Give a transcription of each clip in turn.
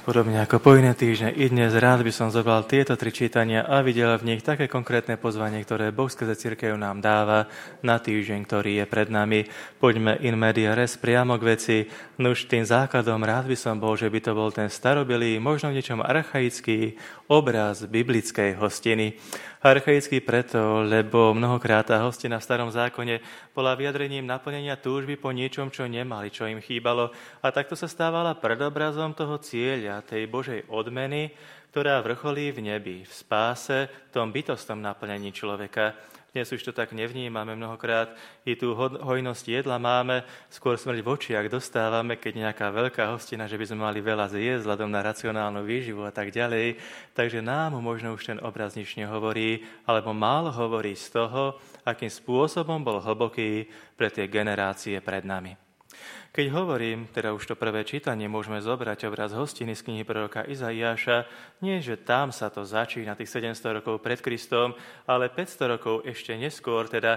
Podobne ako po iné týždne, i dnes rád by som zobral tieto 3 čítania a videl v nich také konkrétne pozvanie, ktoré Boh skrze cirkev nám dáva na týždeň, ktorý je pred nami. Poďme in media res priamo k veci. Nuž tým základom rád by som bol, že by to bol ten starobilý, možno v niečom archaický obraz biblickej hostiny. Archaický preto, lebo mnohokrát tá hostina v starom zákone bola vyjadrením naplnenia túžby po niečom, čo nemali, čo im chýbalo. A takto sa stávala predobrazom toho cieľa, tej Božej odmeny, ktorá vrcholí v nebi, v spáse, v tom bytostnom naplnení človeka. Dnes už to tak nevnímame mnohokrát. I tú hojnosť jedla máme, skôr smrť v očiach dostávame, keď nejaká veľká hostina, že by sme mali veľa zjesť vzhľadom na racionálnu výživu a tak ďalej. Takže nám možno už ten obraz nič nehovorí, alebo málo hovorí z toho, akým spôsobom bol hlboký pre tie generácie pred nami. Keď hovorím, teda už to prvé čítanie, môžeme zobrať obraz hostiny z knihy proroka Izaiáša, nie, že tam sa to začína tých 700 rokov pred Kristom, ale 500 rokov ešte neskôr, teda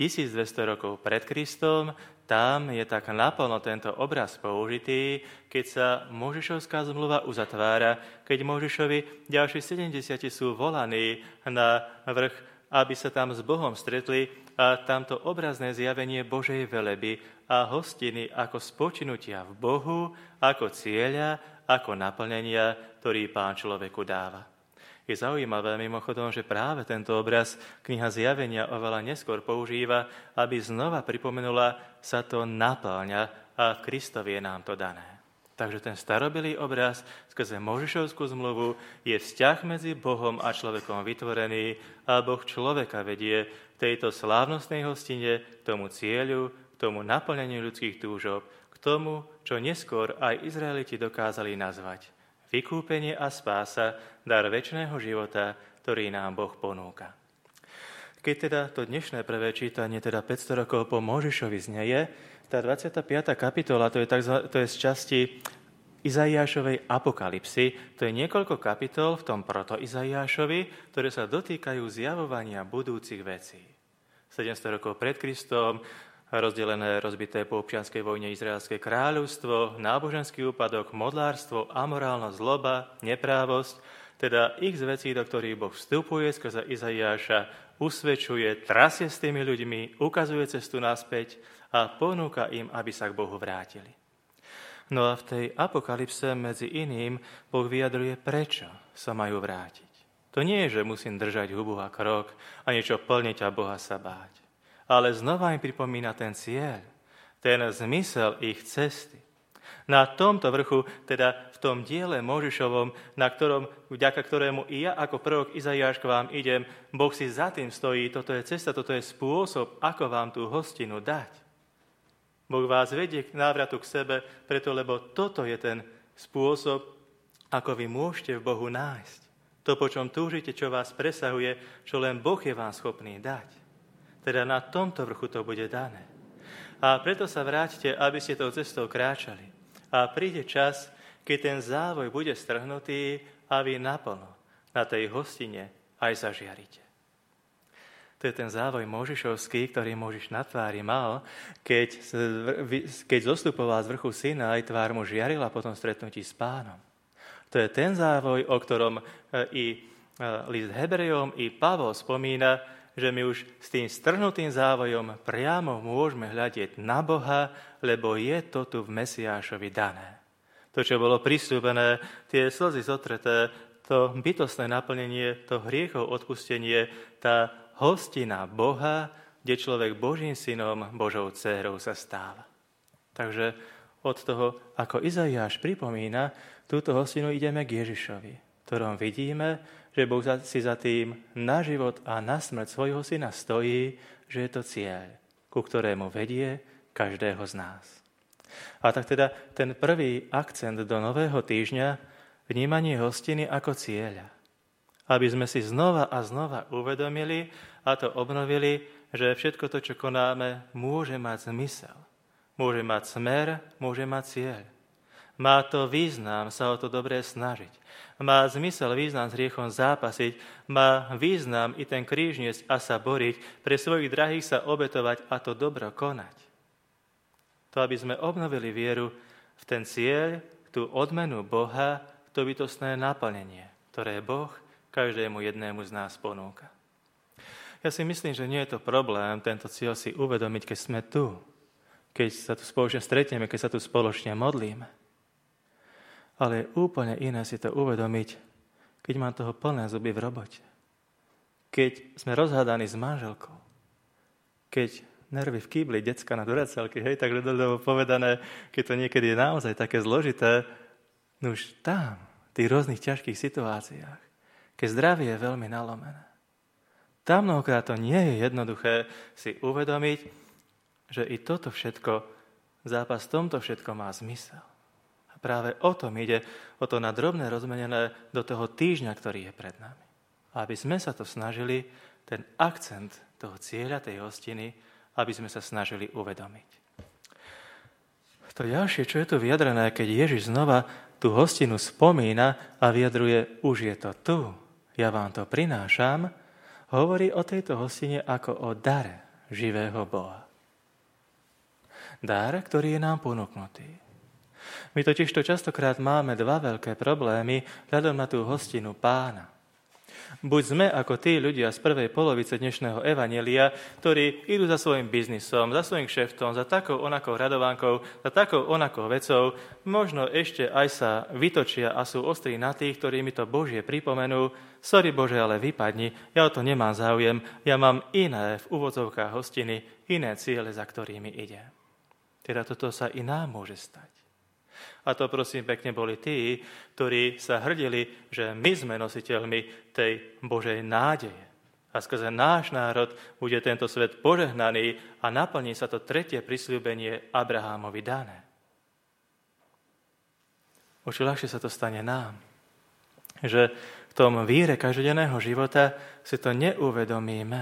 1200 rokov pred Kristom, tam je tak naplno tento obraz použitý, keď sa Mojžišovská zmluva uzatvára, keď Mojžišovi ďalší 70 sú volaní na vrch, aby sa tam s Bohom stretli a tamto obrazné zjavenie Božej veleby a hostiny ako spočinutia v Bohu, ako cieľa, ako naplnenia, ktorý Pán človeku dáva. Je zaujímavé mimochodom, že práve tento obraz kniha Zjavenia oveľa neskôr používa, aby znova pripomenula, sa to naplňa a v Kristovi je nám to dané. Takže ten starobilý obraz skrze Mojžišovskú zmluvu je vzťah medzi Bohom a človekom vytvorený a Boh človeka vedie v tejto slávnostnej hostine k tomu cieľu, k tomu naplneniu ľudských túžob, k tomu, čo neskôr aj Izraeliti dokázali nazvať vykúpenie a spása, dar večného života, ktorý nám Boh ponúka. Keď teda to dnešné prvé čítanie, teda 500 rokov po Mojžišovi znieje, tá 25. kapitola, to je z časti Izaiášovej apokalipsy, to je niekoľko kapitol v tom proto-Izaiášovi, ktoré sa dotýkajú zjavovania budúcich vecí. 700 rokov pred Kristom, rozdelené, rozbité po občianskej vojne Izraelské kráľovstvo, náboženský úpadok, modlárstvo, amorálnosť, zloba, neprávosť, teda ich z vecí, do ktorých Boh vstupuje skrze Izaiáša, usvedčuje, trasie s tými ľuďmi, ukazuje cestu naspäť a ponúka im, aby sa k Bohu vrátili. No a v tej apokalypse medzi iným Boh vyjadruje, prečo sa majú vrátiť. To nie je, že musím držať hubu a krok a niečo plniť a Boha sa báť. Ale znova im pripomína ten cieľ, ten zmysel ich cesty. Na tomto vrchu, teda v tom diele Mojžišovom, vďaka ktorému i ja ako prorok Izaiáš k vám idem, Boh si za tým stojí, toto je cesta, toto je spôsob, ako vám tú hostinu dať. Boh vás vedie k návratu k sebe, preto lebo toto je ten spôsob, ako vy môžete v Bohu nájsť. To, po čom túžite, čo vás presahuje, čo len Boh je vám schopný dať. Teda na tomto vrchu to bude dané. A preto sa vráťte, aby ste tou cestou kráčali. A príde čas, keď ten závoj bude strhnutý a vy naplno na tej hostine aj zažiarite. To je ten závoj Mojžišovský, ktorý Mojžiš na tvári mal, keď zostupoval z vrchu Sinaj, tvár mu žiarila po tom stretnutí s Pánom. To je ten závoj, o ktorom i list Hebrejom, i Pavol spomína, že my už s tým strhnutým závojom priamo môžeme hľadieť na Boha, lebo je to tu v Mesiášovi dané. To, čo bolo prisľúbené, tie slzy zotreté, to bytostné naplnenie, to hriechov odpustenie, tá hostina Boha, kde človek Božím synom, Božou dcérou sa stáva. Takže od toho, ako Izaiáš pripomína, túto hostinu ideme k Ježišovi, v ktorom vidíme, že Boh si za tým na život a na smrť svojho syna stojí, že je to cieľ, ku ktorému vedie každého z nás. A tak teda ten prvý akcent do nového týždňa, vnímanie hostiny ako cieľa. Aby sme si znova a znova uvedomili a to obnovili, že všetko to, čo konáme, môže mať zmysel. Môže mať smer, môže mať cieľ. Má to význam sa o to dobré snažiť. Má zmysel, význam s hriechom zápasiť. Má význam i ten kríž niesť a sa boriť. Pre svojich drahých sa obetovať a to dobro konať. To, aby sme obnovili vieru v ten cieľ, tú odmenu Boha, to bytostné naplnenie, ktoré Boh každému jednému z nás ponúka. Ja si myslím, že nie je to problém tento cieľ si uvedomiť, keď sme tu, keď sa tu spoločne stretneme, keď sa tu spoločne modlíme. Ale je úplne iné si to uvedomiť, keď mám toho plné zuby v robote. Keď sme rozhádaní s manželkou. Keď nervy v kýbli, decka na duracelky, hej, tak ľudovo povedané, keď to niekedy je naozaj také zložité, no už tam, v tých rôznych ťažkých situáciách, keď zdravie je veľmi nalomené. Tam mnohokrát to nie je jednoduché si uvedomiť, že i toto všetko, zápas v tomto všetko má zmysel. A práve o tom ide, o to na drobné rozmenené do toho týždňa, ktorý je pred nami. A aby sme sa to snažili, ten akcent toho cieľa, tej hostiny, aby sme sa snažili uvedomiť. To ďalšie, čo je tu vyjadrené, keď Ježiš znova tú hostinu spomína a vyjadruje, už je to tu, ja vám to prinášam, hovorí o tejto hostine ako o dare živého Boha. Dar, ktorý je nám ponúknutý. My totiž to častokrát máme dva veľké problémy vzhľadom na tú hostinu Pána. Buď sme ako tí ľudia z prvej polovice dnešného evanjelia, ktorí idú za svojím biznisom, za svojím kšeftom, za takou onakou radovánkou, za takou onakou vecou, možno ešte aj sa vytočia a sú ostrí na tých, ktorí mi to Božie pripomenú. Sorry Bože, ale vypadni, ja o to nemám záujem, ja mám iné v úvodzovkách hostiny, iné ciele, za ktorými ide. Teda toto sa i nám môže stať. A to prosím pekne boli tí, ktorí sa hrdili, že my sme nositeľmi tej Božej nádeje. A skrze náš národ bude tento svet požehnaný a naplní sa to tretie prisľúbenie Abrahámovi dané. O čo ľahšie sa to stane nám. Že v tom víre každodenného života si to neuvedomíme.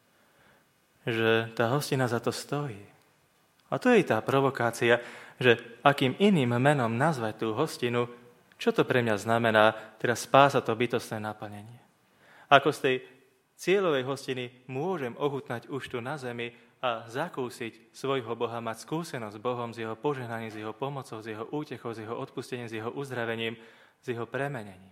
Že tá hostina za to stojí. A to je tá provokácia, že akým iným menom nazvať tú hostinu, čo to pre mňa znamená, teda spása to bytostné naplnenie. Ako z tej cieľovej hostiny môžem ochutnať už tu na zemi a zakúsiť svojho Boha, mať skúsenosť s Bohom, s jeho požehnaním, s jeho pomocou, s jeho útechou, s jeho odpustením, s jeho uzdravením, s jeho premenením.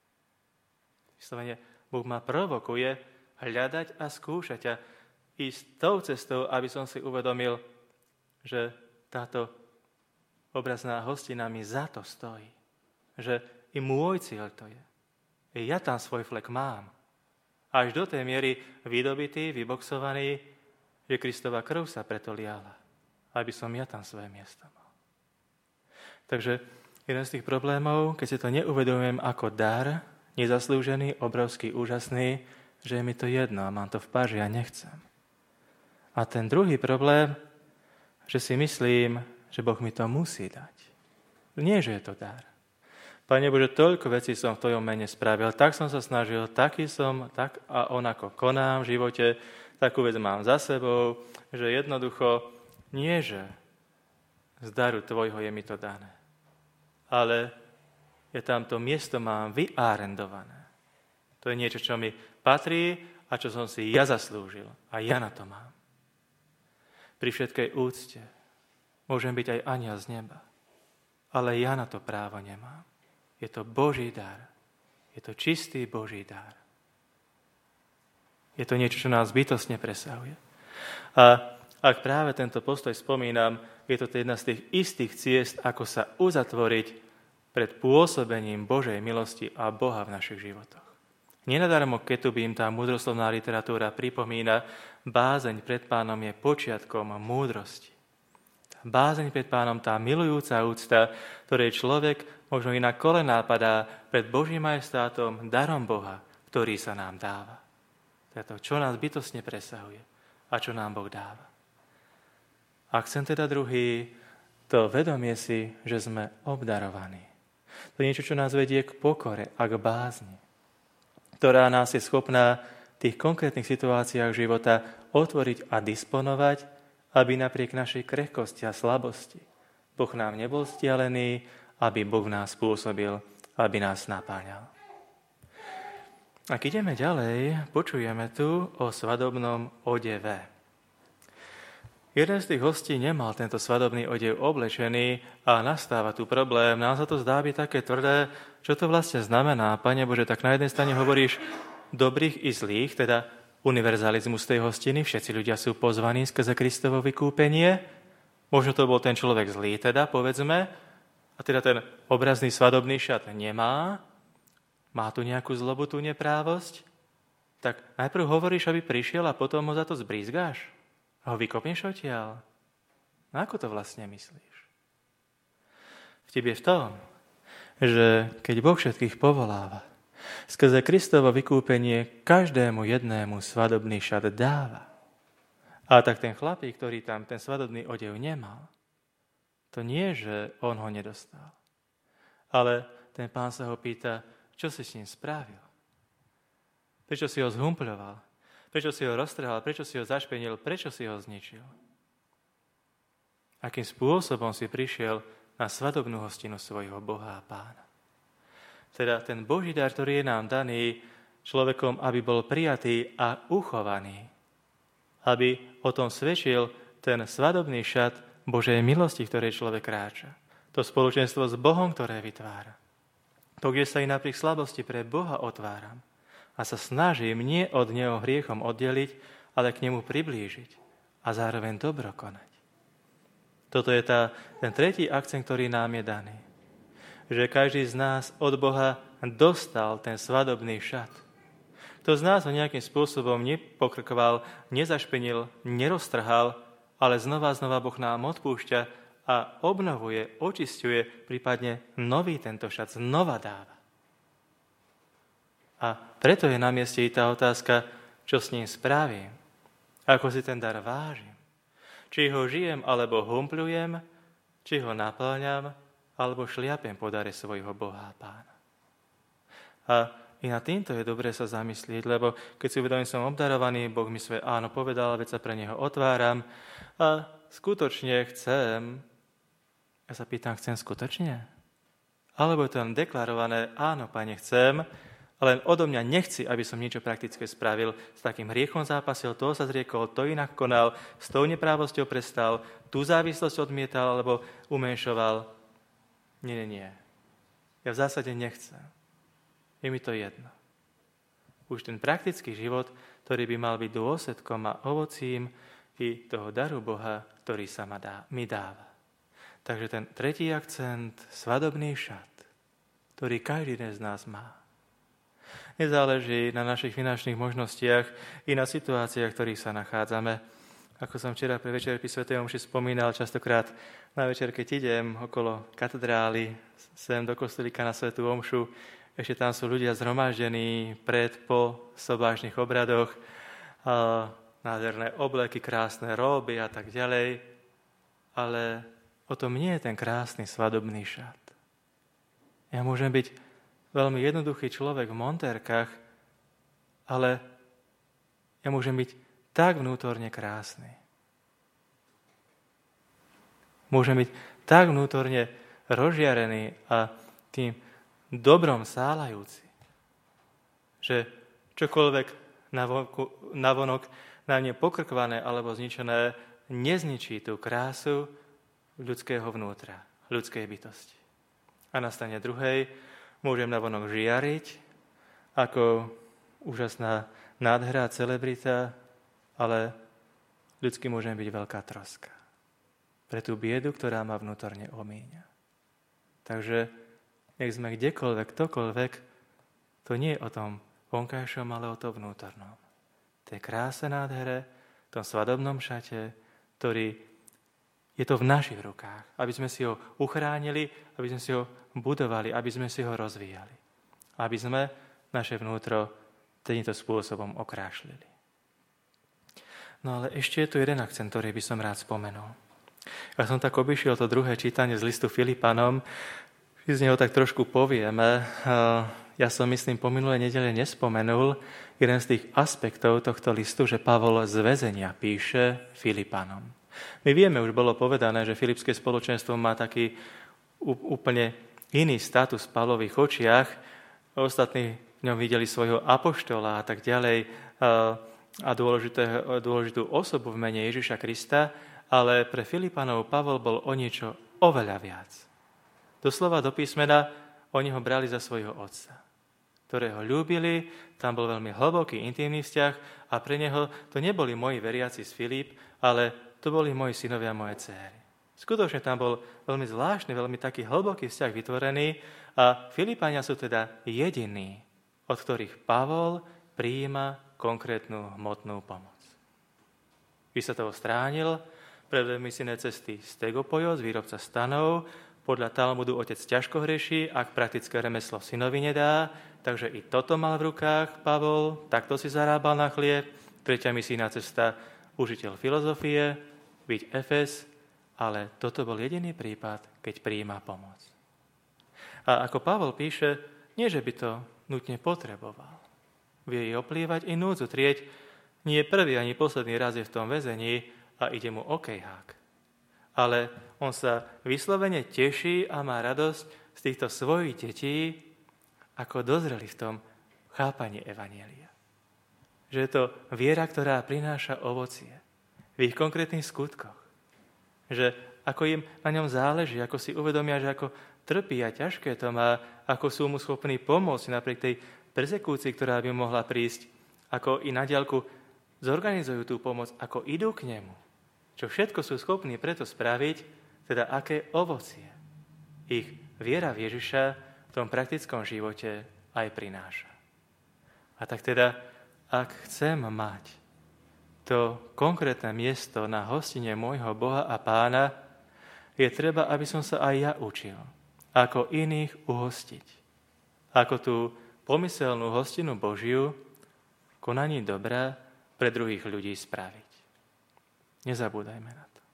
Vyslovene, Boh ma provokuje hľadať a skúšať a ísť tou cestou, aby som si uvedomil, že táto obrazná hostina mi za to stojí. Že i môj cieľ to je. Ja tam svoj flek mám. Až do tej miery vydobitý, vyboxovaný, že Kristova krv sa preto liala. Aby som ja tam svoje miesto mal. Takže jeden z tých problémov, keď si to neuvedomujem ako dar, nezaslúžený, obrovský, úžasný, že je mi to jedno a mám to v páži a nechcem. A ten druhý problém, že si myslím, že Boh mi to musí dať. Nie, že je to dar. Pane Bože, toľko vecí som v Tvojom mene spravil, tak som sa snažil, taký som, tak a onako konám v živote, takú vec mám za sebou, že jednoducho nie, že z daru Tvojho je mi to dané. Ale ja tamto miesto mám vyárendované. To je niečo, čo mi patrí a čo som si ja zaslúžil. A ja na to mám. Pri všetkej úcte môžem byť aj anjel z neba. Ale ja na to právo nemám. Je to Boží dar. Je to čistý Boží dar. Je to niečo, čo nás bytostne presahuje. A ak práve tento postoj spomínam, je to jedna z tých istých ciest, ako sa uzatvoriť pred pôsobením Božej milosti a Boha v našich životoch. Nenadarmo Ketubím tá múdroslovná literatúra pripomína, bázeň pred Pánom je počiatkom múdrosti. Bázeň pred Pánom, tá milujúca úcta, ktorej človek možno i na kolená padá pred Božím majestátom, darom Boha, ktorý sa nám dáva. To je to, čo nás bytostne presahuje a čo nám Boh dáva. Akcent teda druhý, to vedomie si, že sme obdarovaní. To je niečo, čo nás vedie k pokore a k bázni, ktorá nás je schopná v tých konkrétnych situáciách života otvoriť a disponovať, aby napriek našej krehkosti a slabosti Boh nám nebol stialený, aby Boh v nás pôsobil, aby nás napáňal. Ak ideme ďalej, počujeme tu o svadobnom odeve. jeden z tých hostí nemal tento svadobný odev oblečený a nastáva tu problém. Nám sa to zdá byť také tvrdé. Čo to vlastne znamená? Pane Bože, tak na jednej strane hovoríš dobrých i zlých, teda univerzalizmus tej hostiny, všetci ľudia sú pozvaní skrze Kristovo vykúpenie. Možno to bol ten človek zlý, teda, povedzme, a teda ten obrazný svadobný šat nemá. Má tu nejakú zlobu, tú neprávosť? Tak najprv hovoríš, aby prišiel a potom ho za to zbrízgáš? A ho vykopneš odtiaľ? No ako to vlastne myslíš? Vtip je v tom, že keď Boh všetkých povoláva, skrze Kristovo vykúpenie každému jednému svadobný šat dáva. A tak ten chlapík, ktorý tam ten svadobný odev nemal, to nie, že on ho nedostal. Ale ten pán sa ho pýta, čo si s ním spravil? Prečo si ho zhumpľoval? Prečo si ho roztrhal? Prečo si ho zašpenil? Prečo si ho zničil? Akým spôsobom si prišiel na svadobnú hostinu svojho Boha a Pána? Teda ten Boží dar, ktorý je nám daný človekom, aby bol prijatý a uchovaný. Aby o tom svedčil ten svadobný šat Božej milosti, v ktorej človek kráča. To spoločenstvo s Bohom, ktoré vytvára. To, kde sa i napriek slabosti pre Boha otváram a sa snažím nie od Neho hriechom oddeliť, ale k Nemu priblížiť a zároveň dobro konať. Toto je ten tretí akcent, ktorý nám je daný. Že každý z nás od Boha dostal ten svadobný šat. Kto z nás ho nejakým spôsobom nepokrkoval, nezašpenil, neroztrhal, ale znova Boh nám odpúšťa a obnovuje, očisťuje, prípadne nový tento šat znova dáva. A preto je na mieste i tá otázka, čo s ním spravím, ako si ten dar vážim. Či ho žijem, alebo humpľujem, či ho naplňam, alebo šliapem po dare svojho Boha a Pána. A i na týmto je dobré sa zamyslieť, lebo keď si uvedomím, som obdarovaný, Boh mi svoje áno povedal, veď sa pre Neho otváram a skutočne chcem. Ja sa pýtam, chcem skutočne? Alebo je to len deklarované, áno, Pane, chcem, len odo mňa nechci, aby som niečo praktické spravil. S takým hriechom zápasil, toho sa zriekol, to inak konal, s tou neprávosťou prestal, tú závislosť odmietal alebo umenšoval. Nie. Ja v zásade nechcem. Je mi to jedno. Už ten praktický život, ktorý by mal byť dôsledkom a ovocím i toho daru Boha, ktorý sa mi dáva. Takže ten tretí akcent, svadobný šat, ktorý každý z nás má. Nezáleží na našich finančných možnostiach i na situáciách, v ktorých sa nachádzame. Ako som včera pri večer pri svätej omši spomínal, častokrát na večer, keď idem okolo katedrály, sem do kostolíka na svätú omšu, ešte tam sú ľudia zhromaždení po sobášnych obradoch, nádherné obleky, krásne róby a tak ďalej. Ale o tom nie je ten krásny svadobný šat. Ja môžem byť veľmi jednoduchý človek v montérkach, ale ja môžem byť tak vnútorne krásny. Môžem byť tak vnútorne rozžiarený a tým dobrom sálajúci, že čokoľvek navonok na mne pokrkvané alebo zničené nezničí tú krásu ľudského vnútra, ľudskej bytosti. A na strane druhej môžem navonok žiariť ako úžasná nádhera, celebrita, ale ľudský môžem byť veľká troska pre tú biedu, ktorá ma vnútorne omíňa. Takže nech sme kdekoľvek, ktokoľvek, to nie je o tom vonkajšom, ale o tom vnútornom. Tej kráse nádhere, tom svadobnom šate, ktorý je to v našich rukách, aby sme si ho uchránili, aby sme si ho budovali, aby sme si ho rozvíjali. Aby sme naše vnútro týmto spôsobom okrášlili. No ale ešte je tu jeden akcent, ktorý by som rád spomenul. Ja som tak obišiel to druhé čítanie z listu Filipanom, z neho tak trošku povieme. Ja som, myslím, po minulej nedele nespomenul jeden z tých aspektov tohto listu, že Pavol z väzenia píše Filipanom. My vieme, už bolo povedané, že Filipské spoločenstvo má taký úplne iný status v Pavlových očiach. Ostatní v ňom videli svojho apoštola a tak ďalej a dôležitú osobu v mene Ježiša Krista, ale pre Filipanov Pavol bol o niečo oveľa viac. Doslova do písmena oni ho brali za svojho otca, ktorého ľúbili, tam bol veľmi hlboký, intimný vzťah a pre neho to neboli moji veriaci z Filip, ale to boli moji synovia a moje dcéry. Skutočne tam bol veľmi zvláštny, veľmi taký hlboký vzťah vytvorený a Filipania sú teda jediní, od ktorých Pavol prijíma konkrétnu hmotnú pomoc. Vysvetov stránil, prevedol misijné cesty Stegopojos, výrobca stanov. Podľa Talmudu otec ťažko hreší, ak praktické remeslo synovi nedá, takže i toto mal v rukách Pavol, takto si zarábal na chlieb. Tretia misijná cesta, učiteľ filozofie, byť Efes, ale toto bol jediný prípad, keď prijíma pomoc. A ako Pavol píše, nie že by to nutne potreboval. Vie jej oplývať i núdzu trieť, nie prvý ani posledný raz je v tom väzení a ide mu okejhák. Ale on sa vyslovene teší a má radosť z týchto svojich detí, ako dozreli v tom chápaní evanjelia. Že je to viera, ktorá prináša ovocie v ich konkrétnych skutkoch. Že ako im na ňom záleží, ako si uvedomia, že ako trpí a ťažké to má, ako sú mu schopní pomôcť napriek tej perzekúcii, ktorá by mohla prísť, ako i na diaľku zorganizujú tú pomoc, ako idú k nemu. Čo všetko sú schopní preto spraviť, teda aké ovocie ich viera v Ježiša v tom praktickom živote aj prináša. A tak teda, ak chcem mať to konkrétne miesto na hostine môjho Boha a Pána, je treba, aby som sa aj ja učil, ako iných uhostiť. Ako tú pomyselnú hostinu Božiu v konaní dobra pre druhých ľudí spraviť. Nezabúdajme na to.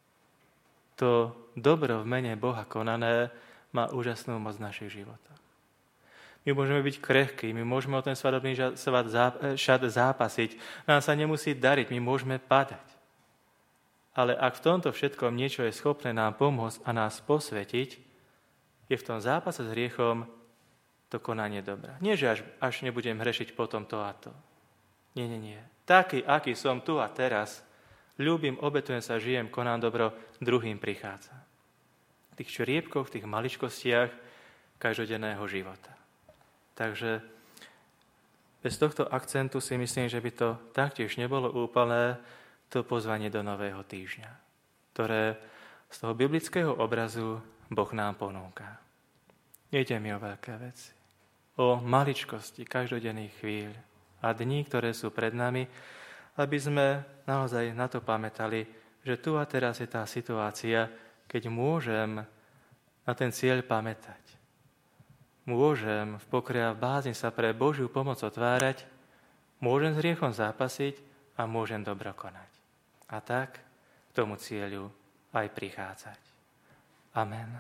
To dobro v mene Boha konané má úžasnú moc v našich životoch. My môžeme byť krehkí, my môžeme o ten svadobný šat zápasiť, nám sa nemusí dariť, my môžeme padať. Ale ak v tomto všetkom niečo je schopné nám pomôcť a nás posvetiť, je v tom zápase s hriechom to konanie dobra. Nie, že až nebudem hrešiť potom to a to. Nie. Taký, aký som tu a teraz, ľúbim, obetujem sa, žijem, konám dobro, druhým prichádza. V tých čriepkoch, v tých maličkostiach každodenného života. Takže bez tohto akcentu si myslím, že by to taktiež nebolo úplné to pozvanie do nového týždňa, ktoré z toho biblického obrazu Boh nám ponúka. Nejde mi o veľké veci, o maličkosti každodenných chvíľ a dní, ktoré sú pred nami, aby sme naozaj na to pamätali, že tu a teraz je tá situácia, keď môžem na ten cieľ pamätať. Môžem v pokoji a v bázni sa pre Božiu pomoc otvárať, môžem s hriechom zápasiť a môžem dobro konať. A tak k tomu cieľu aj prichádzať. Amen.